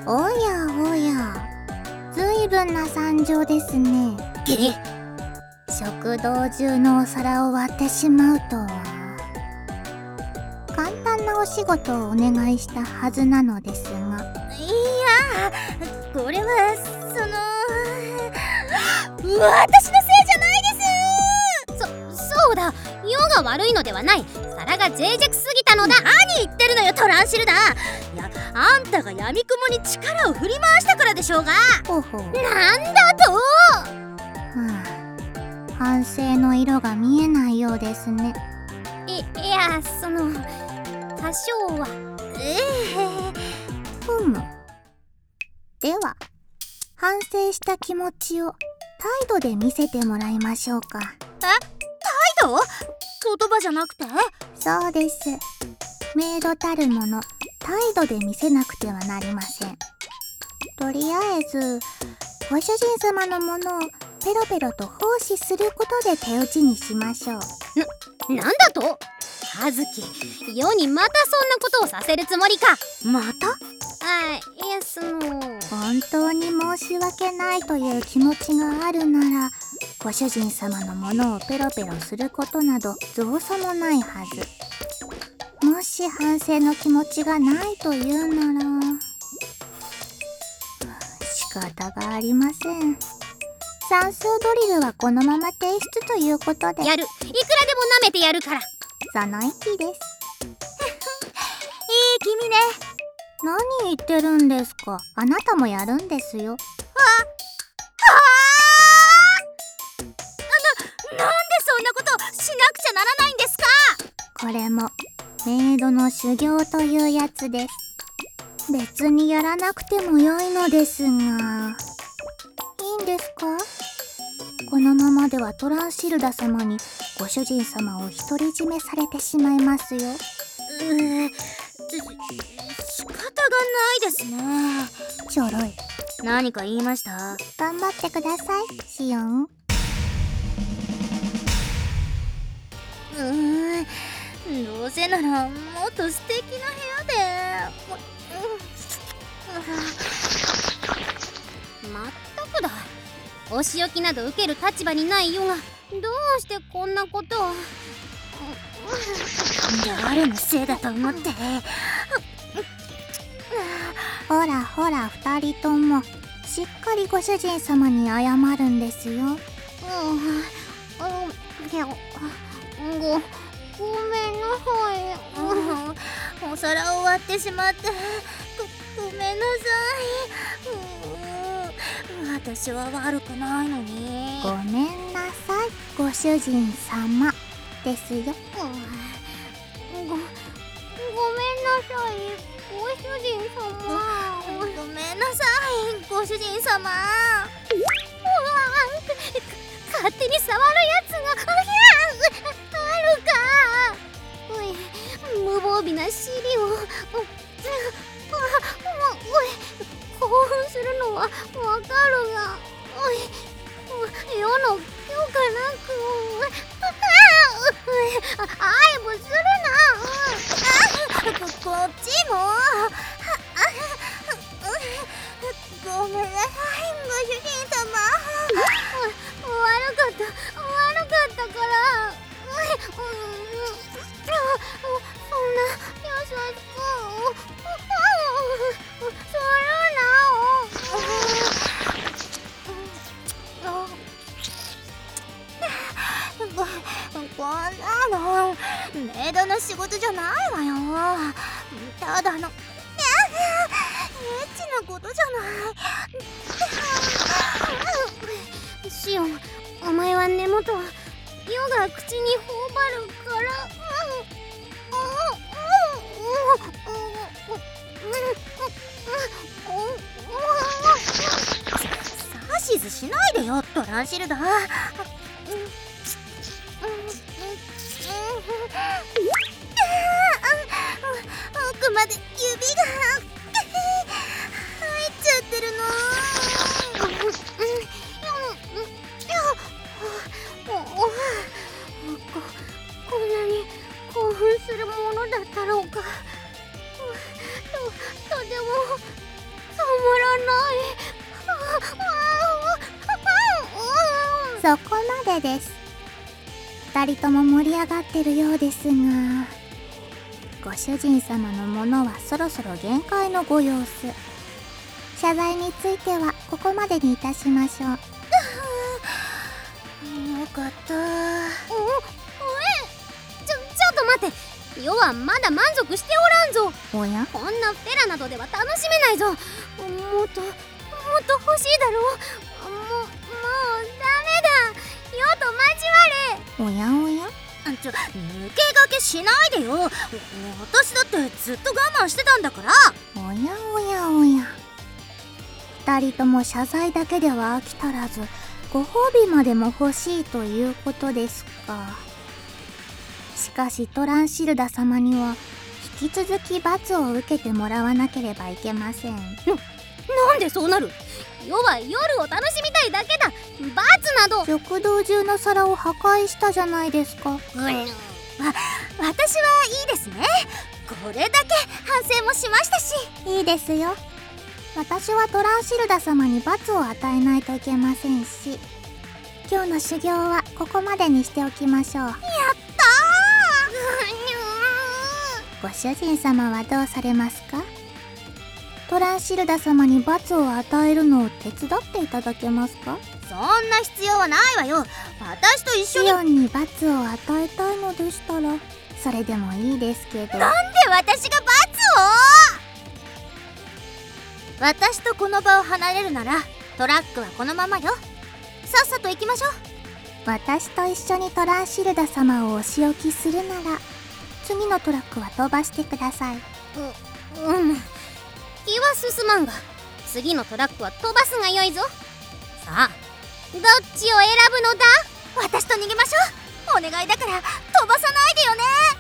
おやおや、ずいぶんな惨状ですね。食堂中のお皿を割ってしまうとは。簡単なお仕事をお願いしたはずなのですが。 いや、これは私のせいじゃないです。そうだ、世が悪いのではない。皿が脆弱すぎたのだ。何言ってるのよトランシルダー。いや、あんたが闇雲に力を振り回したからでしょうが。なんだと。 反省の色が見えないようですね。 いや、多少は。 ふむ。では反省した気持ちを態度で見せてもらいましょうか。 態度？言葉じゃなくて？ そうです。メイドたるもの、態度で見せなくてはなりません。とりあえずご主人様のものをペロペロと奉仕することで手打ちにしましょう。 なんだと？葉月、世にまたそんなことをさせるつもりか。 また？ いや、 本当に申し訳ないという気持ちがあるなら、ご主人様のものをペロペロすることなど造作もないはず。もし反省の気持ちがないというなら、仕方がありません。算数ドリルはこのまま提出ということで。 やる。いくらでも舐めてやるから。 その意気です。 いい君ね。 何言ってるんですか。あなたもやるんですよ。 なんでそんなことしなくちゃならないんですか。 これもメイドの修行というやつです。別にやらなくてもよいのですが。いいんですか？このままではトランシルダ様にご主人様を独り占めされてしまいますよ。 仕方がないですね。 ちょろい。 何か言いました？ 頑張ってください、シオン。 どうせならもっと素敵な部屋で。まったくだ。お仕置きなど受ける立場にない世がどうしてこんなことを。誰のせいだと思って。 ほらほら、二人ともしっかりご主人様に謝るんですよ。 ごめんなさい。お皿を割ってしまってごめんなさい。私は悪くないのに。 ごめんなさい、ご主人様ですよ。 ごめんなさい、ご主人様。ごめんなさい、ご主人様。勝手に触るやつがあるか。無防備な尻を興奮するのはわかるが、世の許可なく愛もするな。こっちも。ごめんなさい、ご主人様。悪かったから。そんな優しくするな。こんなのメイドの仕事じゃないわよ。ただのエッチなことじゃない。シオン、お前は根元は世が口に頬張るから。指図しないでよトランシルダー。奥まで指が入っちゃってるの。こんなに興奮するものだったろうか。とてもそこまでです。2人とも盛り上がってるようですが、ご主人様のものはそろそろ限界のご様子。謝罪についてはここまでにいたしましょう。 よかった。ちょっと待って。余はまだ満足しておらんぞ。 おや？ こんなフェラなどでは楽しめないぞ。もっと欲しいだろう。もうダメだ。余と交われ。 おやおや？ 抜け駆けしないでよ。私だってずっと我慢してたんだから。 おやおやおや。2人とも謝罪だけでは飽き足らず、ご褒美までも欲しいということですか。しかしトランシルダ様には引き続き罰を受けてもらわなければいけません。 なんでそうなる？余は夜を楽しみたいだけだ。罰など。 食堂中の皿を破壊したじゃないですか。 私はいいですね。これだけ反省もしましたし。 いいですよ。私はトランシルダ様に罰を与えないといけませんし、今日の修行はここまでにしておきましょう。やったー。ご主人様はどうされますか？トランシルダ様に罰を与えるのを手伝っていただけますか？ そんな必要はないわよ。私と一緒に。 シオンに罰を与えたいのでしたらそれでもいいですけど。 なんで私が罰を？私とこの場を離れるならトラックはこのままよ。さっさと行きましょう。 私と一緒にトランシルダ様をお仕置きするなら次のトラックは飛ばしてください。 気は進まんが次のトラックは飛ばすがよいぞ。さあどっちを選ぶのだ？私と逃げましょう。お願いだから飛ばさないでよね。